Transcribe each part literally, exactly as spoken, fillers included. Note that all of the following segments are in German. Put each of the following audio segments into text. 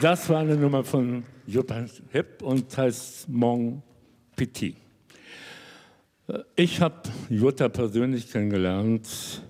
Das war eine Nummer von Jutta Hipp und heißt Mon Petit. Ich habe Jutta persönlich kennengelernt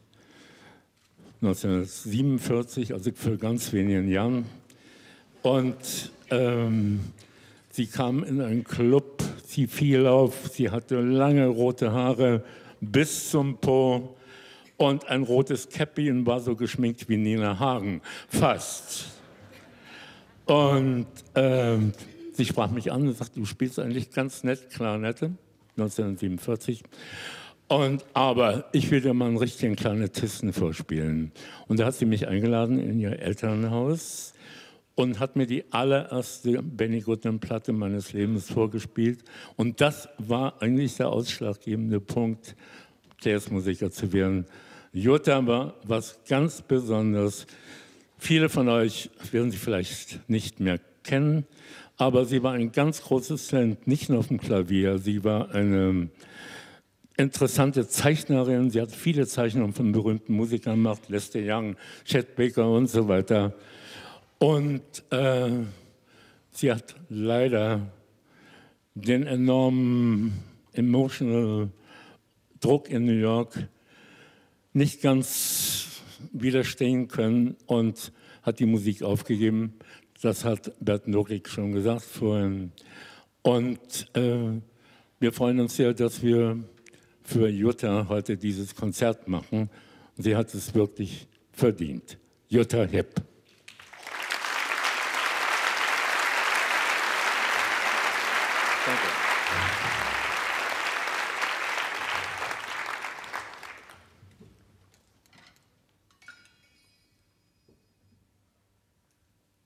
neunzehnhundertsiebenundvierzig, also vor ganz wenigen Jahren. Und ähm, sie kam in einen Club, sie fiel auf, sie hatte lange rote Haare bis zum Po und ein rotes Käppi und war so geschminkt wie Nina Hagen, fast. Und äh, sie sprach mich an und sagte, du spielst eigentlich ganz nett Klarinette, neunzehnhundertsiebenundvierzig. Und, aber ich will dir mal einen richtigen Klarinettisten vorspielen. Und da hat sie mich eingeladen in ihr Elternhaus und hat mir die allererste Benny Goodman-Platte meines Lebens vorgespielt. Und das war eigentlich der ausschlaggebende Punkt, Jazzmusiker zu werden. Jutta war was ganz Besonderes. Viele von euch werden sie vielleicht nicht mehr kennen, aber sie war ein ganz großes Talent, nicht nur auf dem Klavier. Sie war eine interessante Zeichnerin. Sie hat viele Zeichnungen von berühmten Musikern gemacht, Lester Young, Chet Baker und so weiter. Und äh, sie hat leider den enormen emotional Druck in New York nicht ganz widerstehen können und hat die Musik aufgegeben. Das hat Bert Norik schon gesagt vorhin. Und äh, wir freuen uns sehr, dass wir für Jutta heute dieses Konzert machen. Sie hat es wirklich verdient. Jutta Hipp. Danke.